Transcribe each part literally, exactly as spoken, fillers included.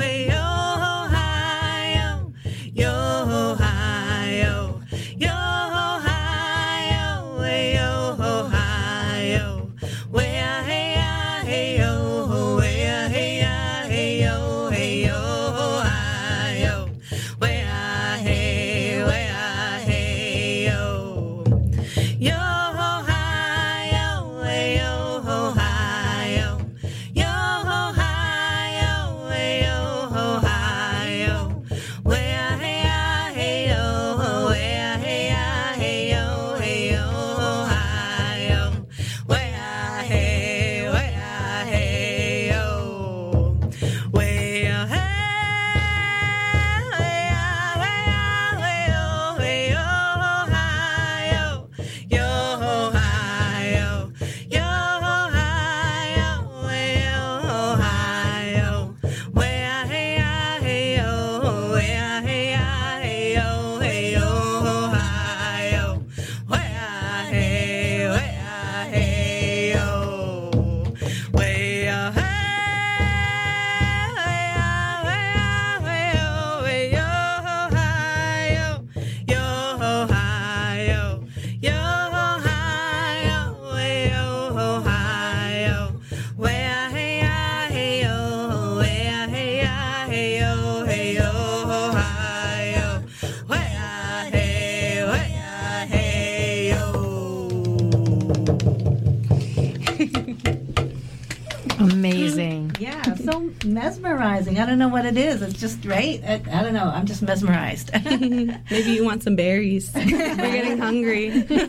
Amazing. Yeah, so mesmerizing. I don't know what it is. It's just, right? I, I don't know. I'm just mesmerized. Maybe you want some berries. We're getting hungry.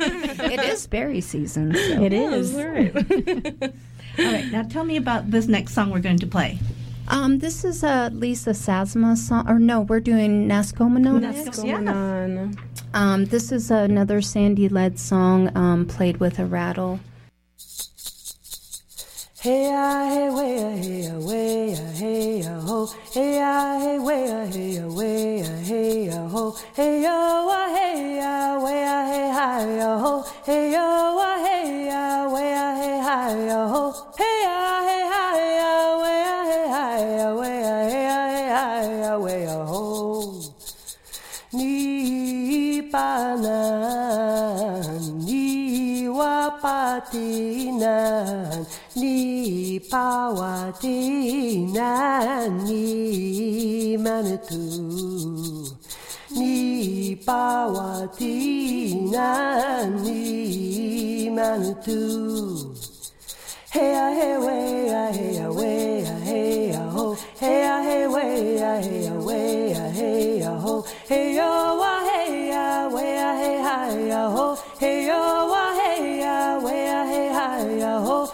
It is berry season. So. It is. Oh, all right. All right, now tell me about this next song we're going to play. Um, this is a Lisa Sazma song, or no, we're doing Nascomanon. Nascomanon. Um, this is another Sandy Led song um, played with a rattle. Hey ah hey way ah hey ah way ah hey ah ho. Hey ah hey way ah hey ah way ah hey ah ho. Hey yo ah hey ah way ah hey hi ah ho. Hey yo ah hey ah way ah hey hi ah ho. Hey ah hey hi ah way ah hey hi ah way ah hey ah hey hi ah way ah ho. Ni pa na ni wa pa ti na. Ni pawati na ni manitu. Ni pawati na ni manitu. Hey ah hey way ah hey ah way ah hey ah ho. Hey ah hey way ah hey ah way ah hey ah ho. Hey yo ah hey ah way ah hey hi ah ho. Hey yo ah hey ah way ah hey hi ah ho.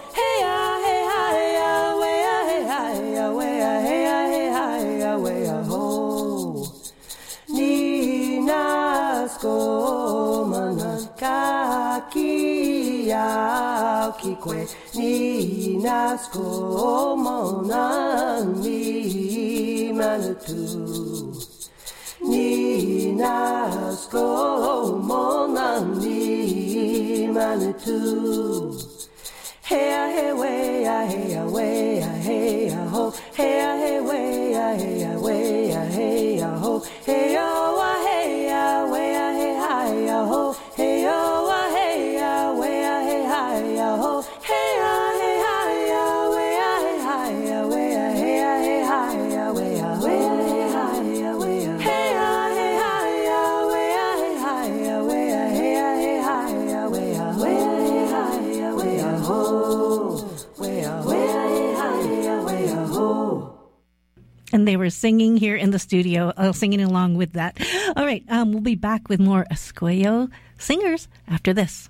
Kikwe ni nasko mona ni manutu ni nasko mona ni manutu. Hey ah hey way ah hey ah way ah hey ah ho. Hey ah hey way ah hey ah way ah hey ah ho. Hey oh ah hey ah way ah hey hi ah ho. Hey oh ah hey ah way ah hey hi ah ho. Hey ah hey hi ah way ah hey hi ah way ah hey ah hey hi ah way ah way ah hey hi ah way ah. Hey ah hey hi ah way ah hey hi ah way ah hey ah hey hi ah way ah way ah hey hi ah way ah ho. Way ah way ah hey hi ah way ah ho. And they were singing here in the studio, uh, singing along with that. All right, um, we'll be back with more Esquello singers after this.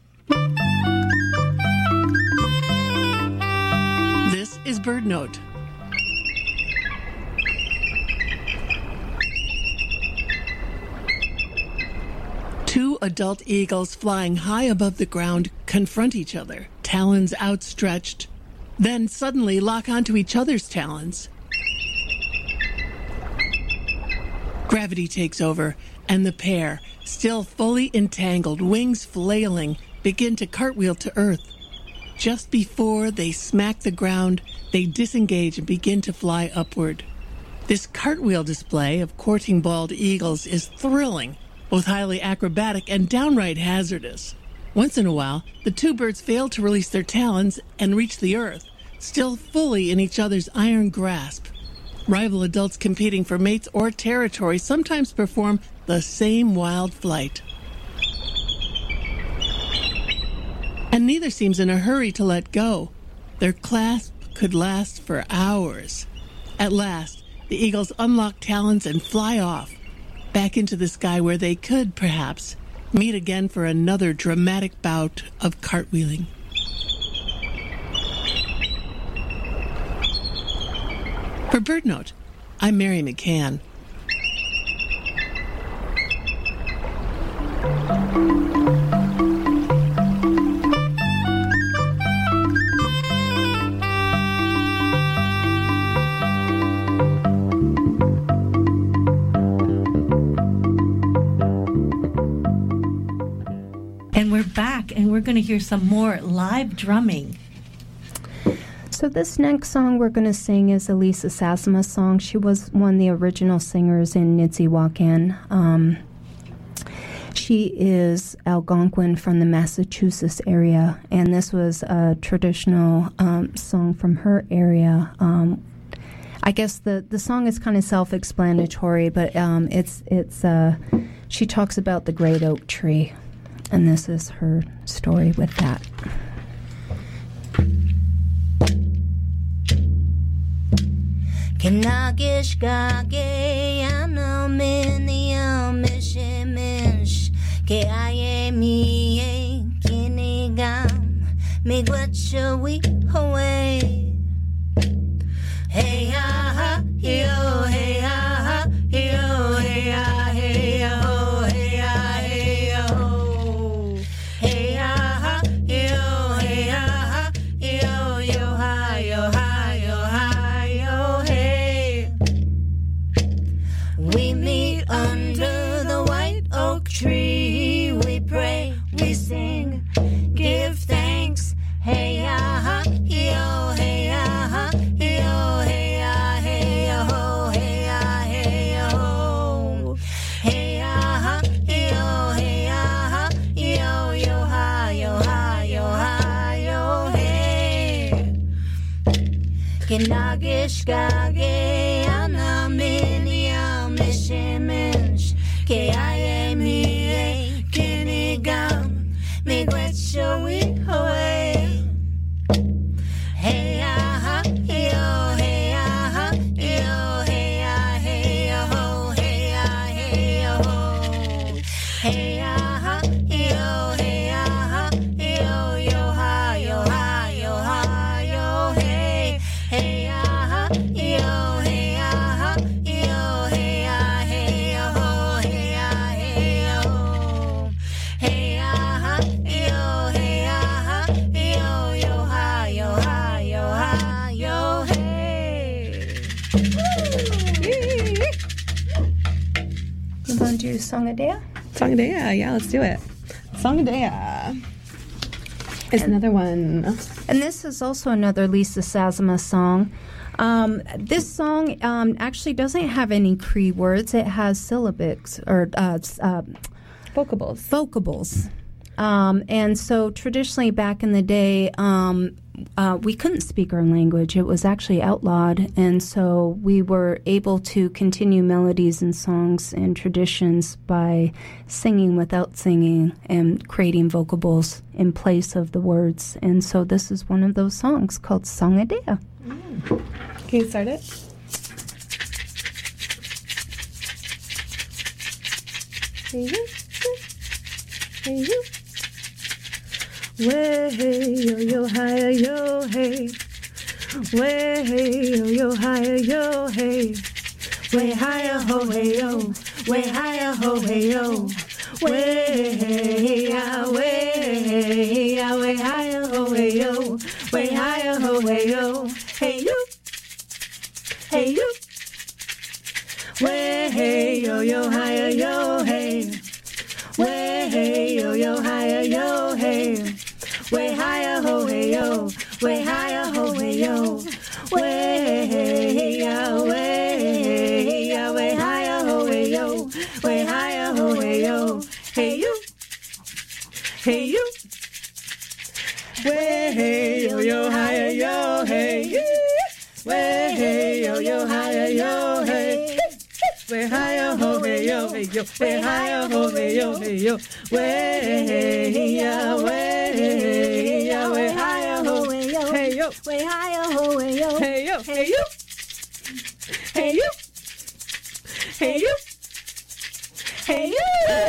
This is Bird Note. Two adult eagles flying high above the ground confront each other, talons outstretched, then suddenly lock onto each other's talons. Gravity takes over, and the pair, still fully entangled, wings flailing, begin to cartwheel to earth. Just before they smack the ground, they disengage and begin to fly upward. This cartwheel display of courting bald eagles is thrilling, both highly acrobatic and downright hazardous. Once in a while, the two birds fail to release their talons and reach the earth, still fully in each other's iron grasp. Rival adults competing for mates or territory sometimes perform the same wild flight. And neither seems in a hurry to let go. Their clasp could last for hours. At last, the eagles unlock talons and fly off, back into the sky where they could, perhaps, meet again for another dramatic bout of cartwheeling. For BirdNote, I'm Mary McCann. And we're back, and we're going to hear some more live drumming. So this next song we're going to sing is Elisa Sazama's song. She was one of the original singers in Nitsihwakan. Um, she is Algonquin from the Massachusetts area, and this was a traditional um, song from her area. Um, I guess the, the song is kind of self-explanatory, but um, it's it's uh, she talks about the great oak tree, and this is her story with that. Kenagish gage anominium mishimish ke aye mi kinigam migwacha we away. Hey ha ha yo hey ha ha yo hey ha hey ho hey ha hey ho hey ha ha yo hey ha ha yo yo ha yo ha yo ha yo hey. We meet under the white oak tree. We pray, we sing, give thanks. Hey ah ha yo hey ah ha yo hey ah hey ho hey ah hey ho hey ah ha yo hey ah ha yo yo ha yo ha yo ha yo hey. Kenagish gage anaminiam mishimish ke aye mi kinigam migwacha we away. Hey ah ha yo hey ah ha yo hey ah hey ho hey ah hey ho hey ah ha yo hey ah ha yo yo ha yo ha yo ha yo hey hey ah ha yo hey ah ha yo hey ah hey ho hey ah hey ho hey ah ha yo hey ah ha yo yo ha yo ha yo ha yo hey. You want to do Songadea? Songadea, yeah, let's do it. Songadea is another one. And this is also another Lisa Sazama song. Um, this song um, actually doesn't have any Cree words. It has syllabics or uh, uh, Vocables. vocables. Um, and so traditionally back in the day, um, uh, we couldn't speak our language. It was actually outlawed. And so we were able to continue melodies and songs and traditions by singing without singing and creating vocables in place of the words. And so this is one of those songs called Songadea. Mm. Can you start it? Hey you, hey you. Way hey yo yo hi yo hey. Way hey yo yo hi yo hey. Way hi ho hey yo. Way hi ho hey yo. Way hey ya way ya way hi ho hey yo. Way hi ho hey yo. Hey you. Hey you. Way hey yo yo hi yo hey. Way hey yo yo hi yo hey. Way hi ho hey yo. Way hi ho hey yo. Way hey ya way. way higher, ho, hey, yo. Hey, you. Hey, you. Way, hey, yo, yo, higher, yo, hey, you. Way, hey, yo, yo, higher, yo, hey. Way higher, ho, hey, yo, hey, yo. Way higher, ho, hey, yo, hey, yo. Way, yeah, way, yeah, way higher, ho, hey, yo. Hey, yo. Way higher, ho, hey, yo. Hey, yo, hey, you. Hey, you. Hey, you. Hey, you.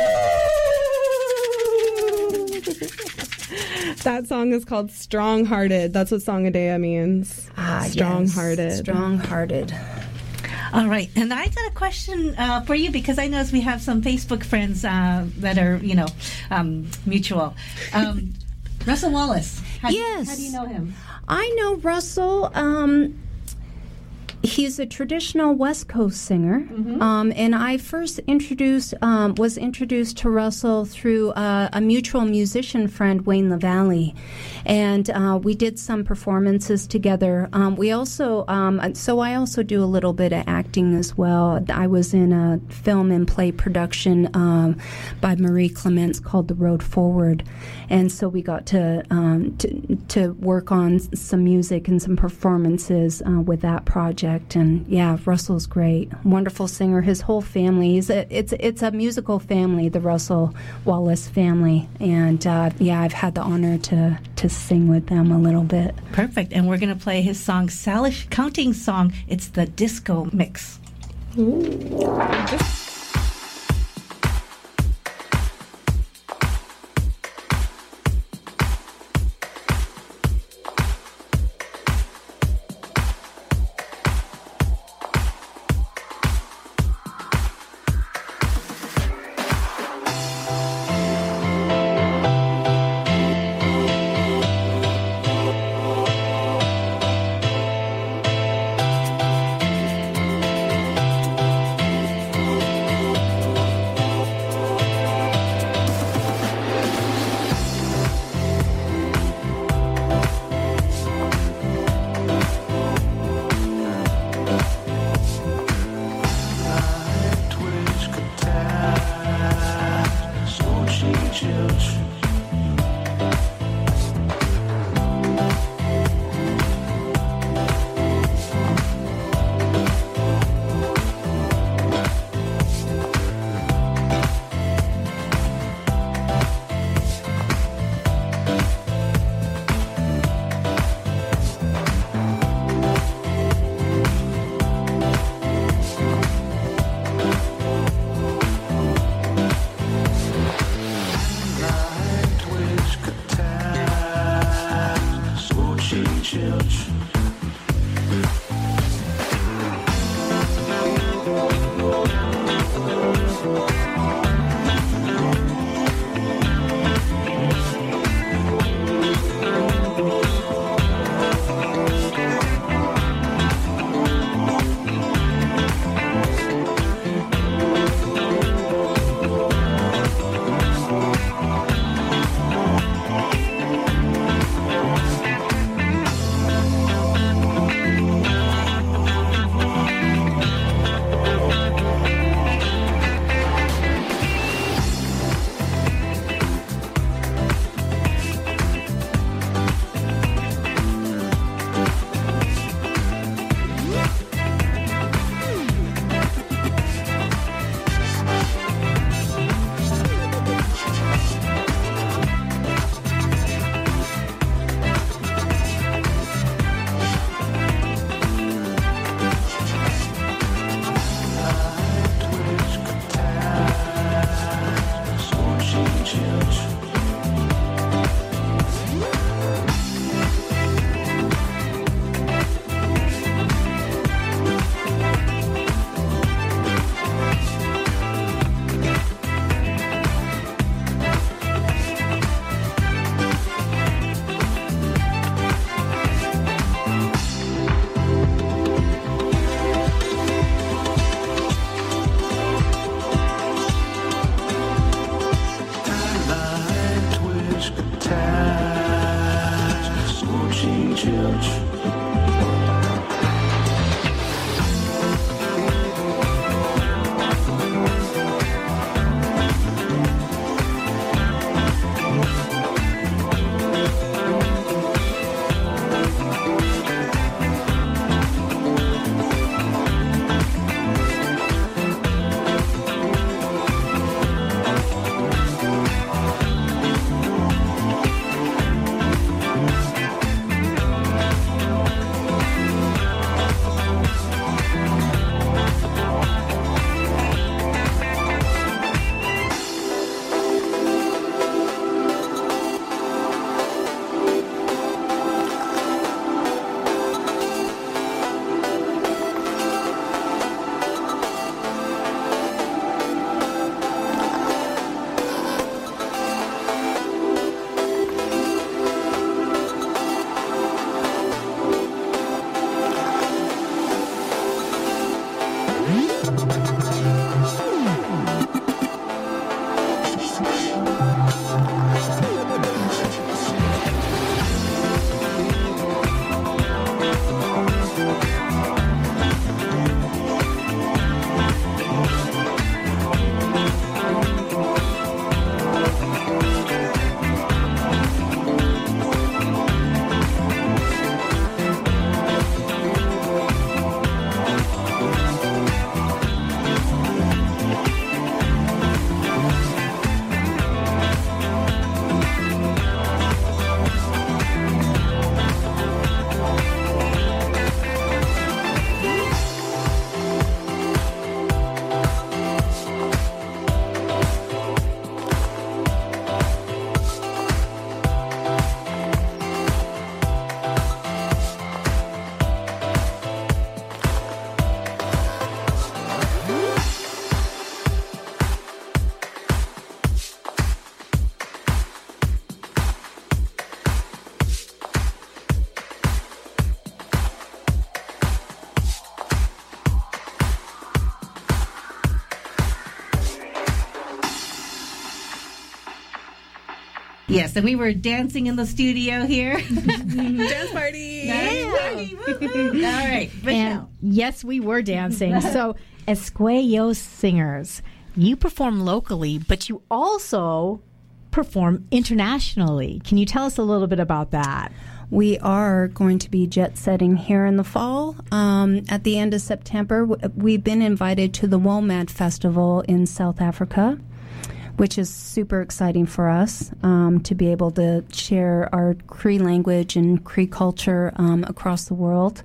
That song is called Strong Hearted. That's what Songadea means. Ah, Strong yes. Hearted. Strong hearted. All right, and I got a question uh, for you because I know we have some Facebook friends uh, that are, you know, um, mutual. Um, Russell Wallace. How do, Yes. How do you know him? I know Russell. Um, he's a traditional West Coast singer, um, and I first introduced um, was introduced to Russell through uh, a mutual musician friend, Wayne LaValle, and uh, we did some performances together. Um, we also, um, so I also do a little bit of acting as well. I was in a film and play production um, by Marie Clements called The Road Forward, and so we got to um, to, to work on some music and some performances uh, with that project. And yeah, Russell's great, wonderful singer. His whole family, he's a, it's it's a musical family, the Russell Wallace family, and uh, yeah, I've had the honor to to sing with them a little bit. Perfect, and we're going to play his song, Salish Counting Song. It's the disco mix. Way Yes, and we were dancing in the studio here. Dance party. Dance party. Woo-hoo. All right, Michelle. And yes, we were dancing. So, Escuello Singers, you perform locally, but you also perform internationally. Can you tell us a little bit about that? We are going to be jet setting here in the fall. Um, at the end of September, we've been invited to the WOMAD Festival in South Africa, which is super exciting for us um, to be able to share our Cree language and Cree culture um, across the world.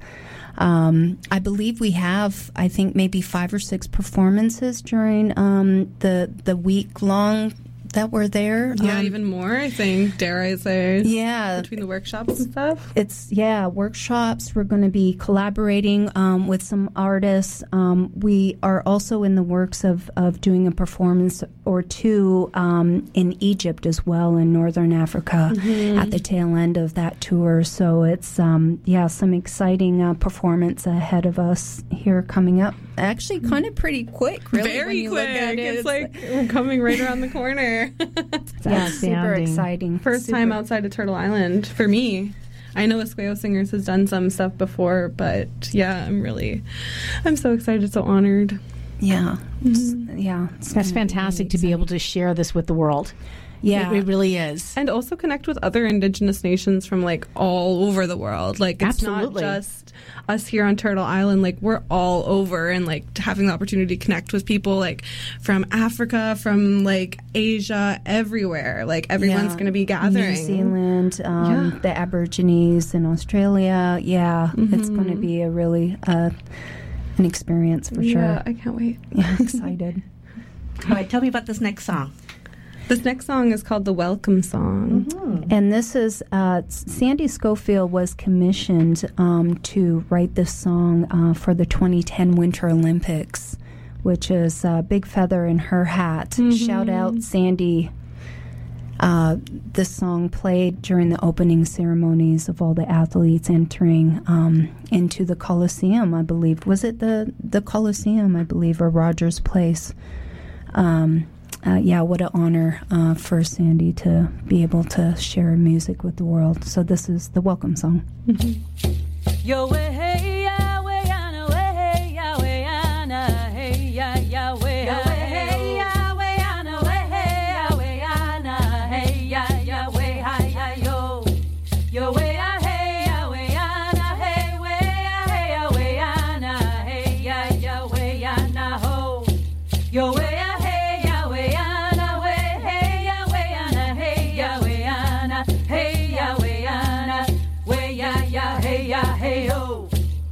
Um, I believe we have, I think, maybe five or six performances during um, the the week long that we're there. Yeah, um, even more, I think, dare I say. Yeah. Between the workshops and stuff. It's, yeah, workshops. We're going to be collaborating um, with some artists. Um, we are also in the works of, of doing a performance or two um, in Egypt as well, in Northern Africa, mm-hmm. at the tail end of that tour. So it's, um, yeah, some exciting uh, performance ahead of us here coming up. Actually, kind of pretty quick, really. Very when you quick. Look at it. It's, It's like we're coming right around the corner. yeah, super exciting. First super. time outside of Turtle Island for me. I know Escuello Singers has done some stuff before, but yeah, I'm really, I'm so excited, so honored. Yeah, mm-hmm. yeah. That's fantastic really to be able to share this with the world. Yeah, it, it really is. And also connect with other Indigenous nations from like all over the world. Like it's Absolutely. not just us here on Turtle Island. Like we're all over, and like having the opportunity to connect with people like from Africa, from like Asia, everywhere. Like everyone's yeah. going to be gathering. New Zealand, um, yeah. the Aborigines in Australia. Yeah, mm-hmm. It's going to be a really uh, an experience for yeah, sure. Yeah, I can't wait. Yeah, excited. All right, tell me about this next song. This next song is called The Welcome Song. Mm-hmm. And this is, uh, Sandy Schofield was commissioned um, to write this song uh, for the twenty ten Winter Olympics, which is a big feather in her hat. Mm-hmm. Shout out, Sandy. Uh, this song played during the opening ceremonies of all the athletes entering um, into the Coliseum, I believe. Was it the, the Coliseum, I believe, or Rogers Place? Um Uh, yeah, what an honor uh, for Sandy to be able to share music with the world. So this is the welcome song. Yo way hey ya way yana way hey ya way yana hey ya ya way hey ya way yana way hey ya way yana hey ya ya way hi ya yo yo way ya hey ya way yana hey way ya hey ya way yana hey ya ya way yana ho yo way ya hey ya way yana way hey ya way yana hey ya way yana hey ya way yana way ya ya hey ya hey yo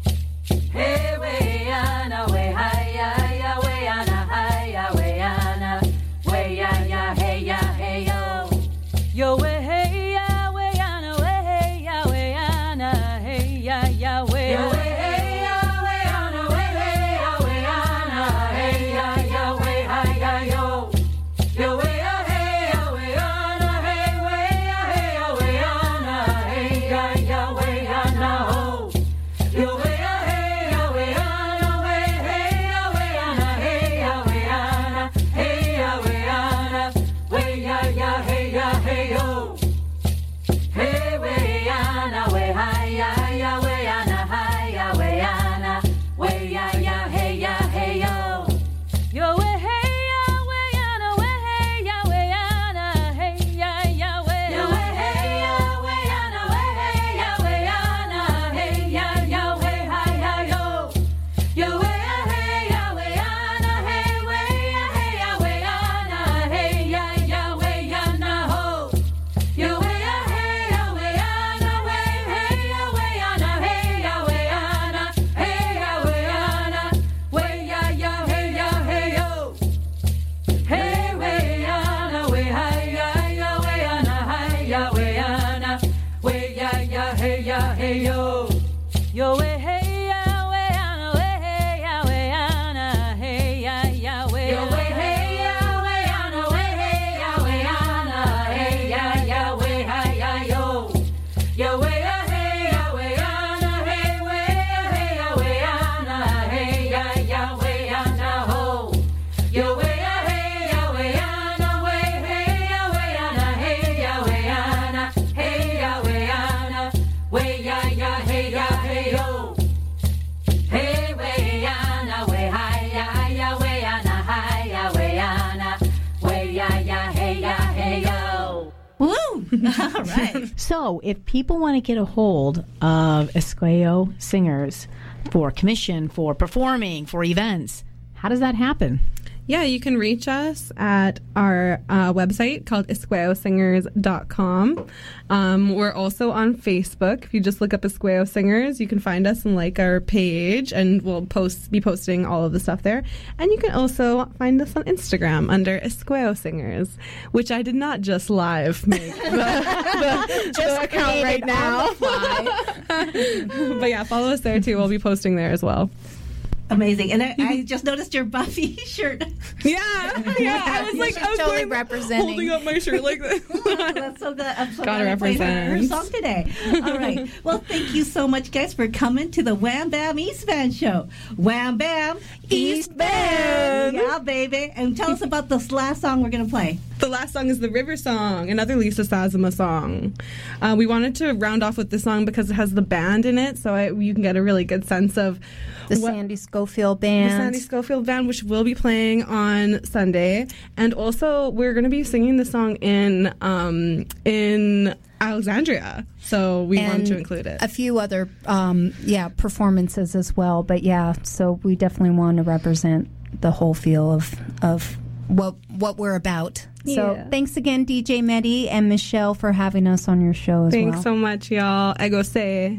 All right. So, if people want to get a hold of Esqueo Singers for commission, for performing, for events, how does that happen? Yeah, you can reach us at our uh, website called esqueo singers dot com. Um, we're also on Facebook. If you just look up Esqueo Singers, you can find us and like our page, and we'll post be posting all of the stuff there. And you can also find us on Instagram under Esqueo Singers, which I did not just live make the, the, the account right now. But yeah, follow us there too. We'll be posting there as well. Amazing. And I, I just noticed your Buffy shirt. Yeah, yeah. I was like, I was totally going, representing. holding up my shirt like this. That's so good. I'm so Gotta glad I played her, her represent. song today. All right. Well, thank you so much, guys, for coming to the Wham Bam East Band show. Wham Bam East Band. Yeah, baby. And tell us about this last song we're going to play. The last song is the River Song, another Lisa Sazama song. Uh, we wanted to round off with this song because it has the band in it, so I, you can get a really good sense of The what, Sandy Schofield Band. The Sandy Schofield Band, which will be playing on Sunday. And also, we're going to be singing the song in um, in Alexandria, so we and wanted to include it. A few other, um, yeah, performances as well. But yeah, so we definitely want to represent the whole feel of of what what we're about. So Yeah. thanks again, D J Mehdi and Michelle, for having us on your show as Thanks well. so much, y'all. I go say.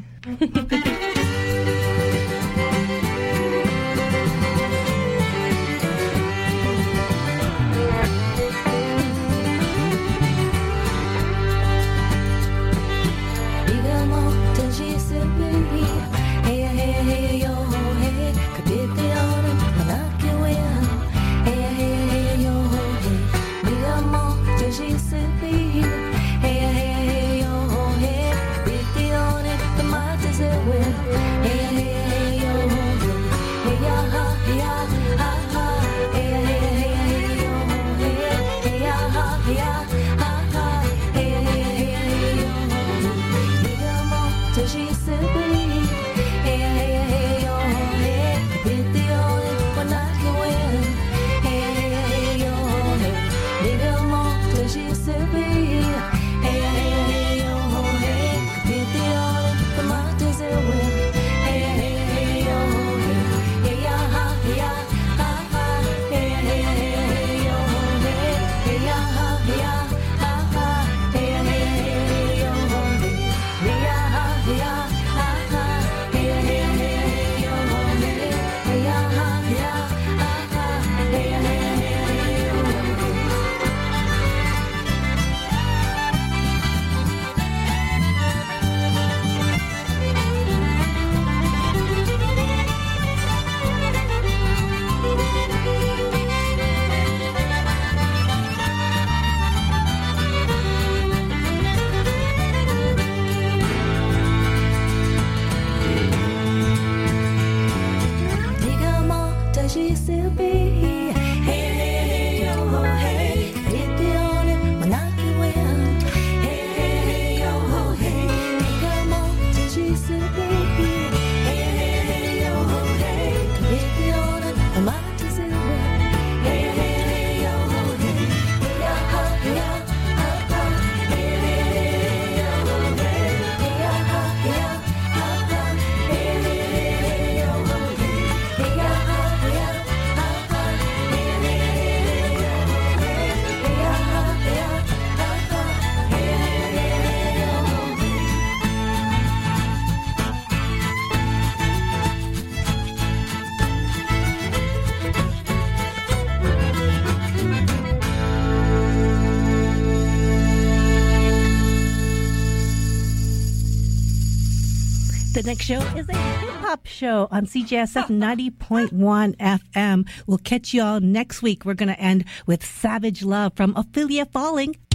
The next show is a hip-hop show on C J S F ninety point one F M. We'll catch you all next week. We're going to end with Savage Love from Ophelia Falling.